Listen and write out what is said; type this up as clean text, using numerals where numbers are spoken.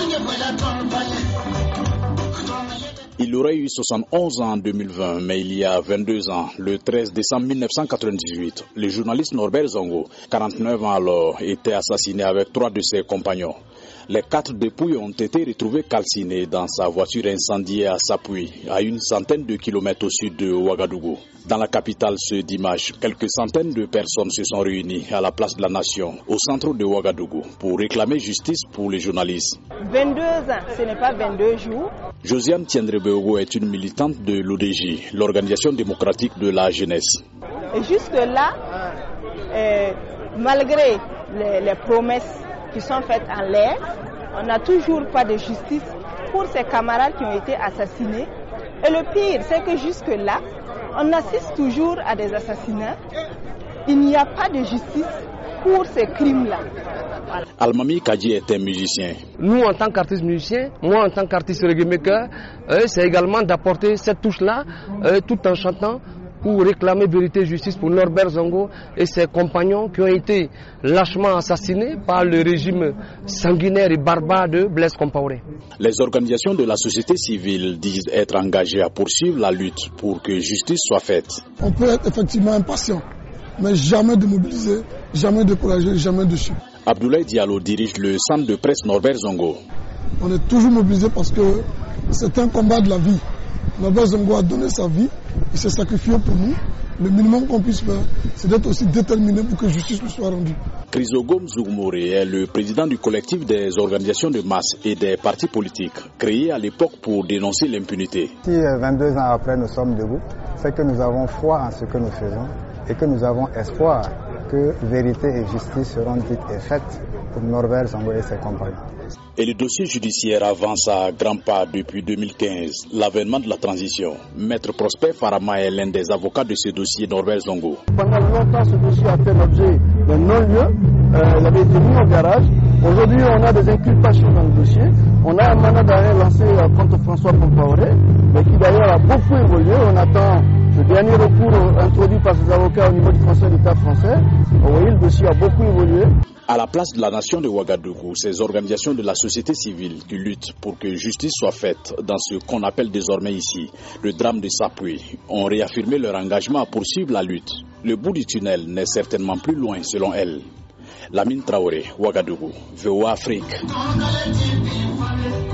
Il aurait eu 71 ans en 2020, mais il y a 22 ans, le 13 décembre 1998, le journaliste Norbert Zongo, 49 ans alors, était assassiné avec 3 de ses compagnons. Les 4 dépouilles ont été retrouvées calcinées dans sa voiture incendiée à Sapuy, à une centaine de kilomètres au sud de Ouagadougou. Dans la capitale ce dimanche, quelques centaines de personnes se sont réunies à la place de la Nation, au centre de Ouagadougou, pour réclamer justice pour les journalistes. 22 ans, ce n'est pas 22 jours. Josiane Tiendrebeogo est une militante de l'ODJ, l'Organisation démocratique de la jeunesse. Et jusque-là, malgré les promesses qui sont faites en l'air, on n'a toujours pas de justice pour ces camarades qui ont été assassinés. Et le pire, c'est que jusque-là, on assiste toujours à des assassinats. Il n'y a pas de justice pour ces crimes-là. Voilà. Almami Kadji est un musicien. Nous, en tant qu'artistes musiciens, moi en tant qu'artiste reggae maker, c'est également d'apporter cette touche-là, tout en chantant, pour réclamer vérité et justice pour Norbert Zongo et ses compagnons qui ont été lâchement assassinés par le régime sanguinaire et barbare de Blaise Compaoré. Les organisations de la société civile disent être engagées à poursuivre la lutte pour que justice soit faite. On peut être effectivement impatient, mais jamais démobilisé, jamais découragé, jamais déçu. Abdoulaye Diallo dirige le centre de presse Norbert Zongo. On est toujours mobilisé parce que c'est un combat de la vie. Norbert Zongo a donné sa vie, il s'est sacrifié pour nous. Le minimum qu'on puisse faire, c'est d'être aussi déterminé pour que justice lui soit rendue. Chrysogome Zougmoure est le président du collectif des organisations de masse et des partis politiques, créé à l'époque pour dénoncer l'impunité. Si 22 ans après nous sommes debout, c'est que nous avons foi en ce que nous faisons et que nous avons espoir que vérité et justice seront dites et faites pour Norbert Zongo et ses compagnons. Et le dossier judiciaire avance à grands pas depuis 2015, l'avènement de la transition. Maître Prosper Farama est l'un des avocats de ce dossier Norbert Zongo. Pendant longtemps, ce dossier a fait l'objet d'un non-lieu. Il avait été mis au garage. Aujourd'hui, on a des inculpations dans le dossier. On a un mandat d'arrêt lancé contre François Compaoré, mais qui d'ailleurs a beaucoup évolué. On attend le dernier recours introduit par ses avocats au niveau du Conseil d'État français. Vous voyez, le dossier a beaucoup évolué. À la place de la Nation de Ouagadougou, ces organisations de la société civile qui luttent pour que justice soit faite dans ce qu'on appelle désormais ici le drame de Sapuy ont réaffirmé leur engagement à poursuivre la lutte. Le bout du tunnel n'est certainement plus loin selon elles. Lamine Traoré, Ouagadougou, VOA Afrique.